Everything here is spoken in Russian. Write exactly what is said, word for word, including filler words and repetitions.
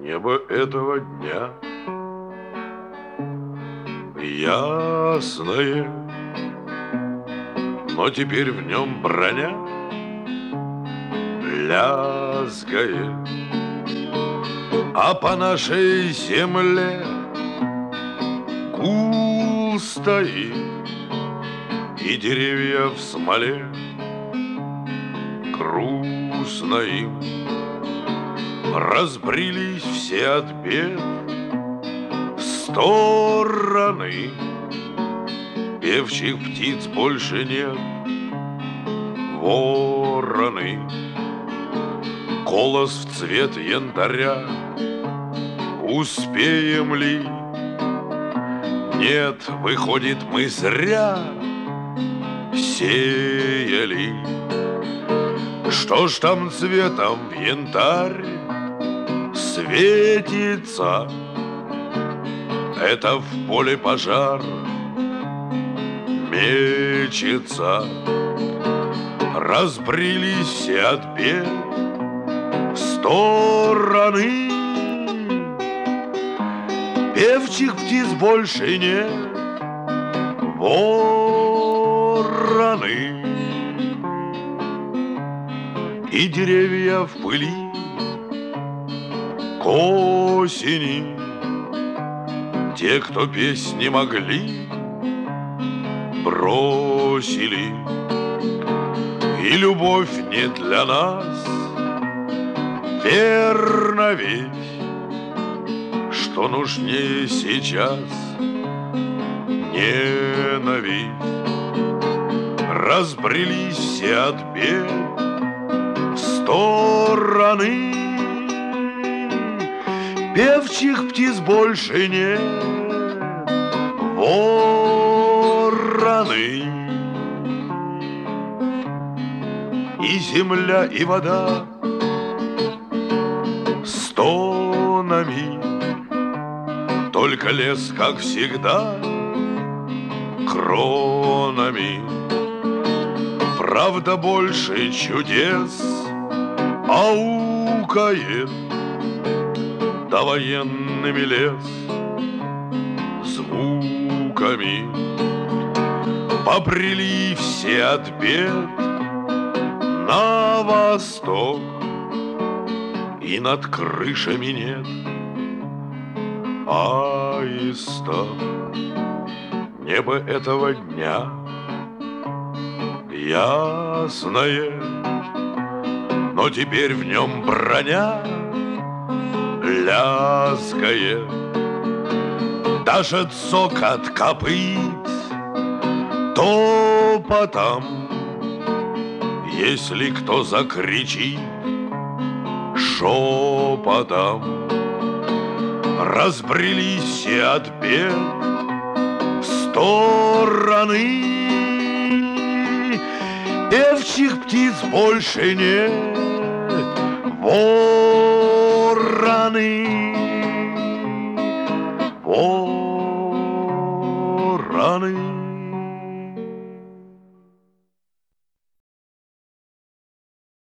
Небо этого дня ясное, но теперь в нем броня лязгает, а по нашей земле гул стоит, и деревья в смоле грустно им. Разбрелись все от бед в стороны, певчих птиц больше нет, вороны. Голос в цвет янтаря, успеем ли? Нет, выходит, мы зря сеяли. Что ж там цветом в янтарь светится? Это в поле пожар мечется. Разбрелись все от бед в стороны, певчих птиц больше нет, вороны. И деревья в пыли к осени, те, кто петь не могли, бросили. И любовь не для нас, верно ведь, что нужнее сейчас ненависть. Разбрелись все от бед в стороны, певчих птиц больше нет, вороны. И земля, и вода стонами, только лес, как всегда, кронами. Правда, больше чудес аукает, да военными лес звуками. Побрели все от бед на восток, и над крышами нет аиста. Небо этого дня ясное, но теперь в нем броня лязгает. Даже цокот копыт топотом, если кто закричит шепотом. Разбрелись все от бед в стороны, певчих птиц больше нет, вороны, вороны.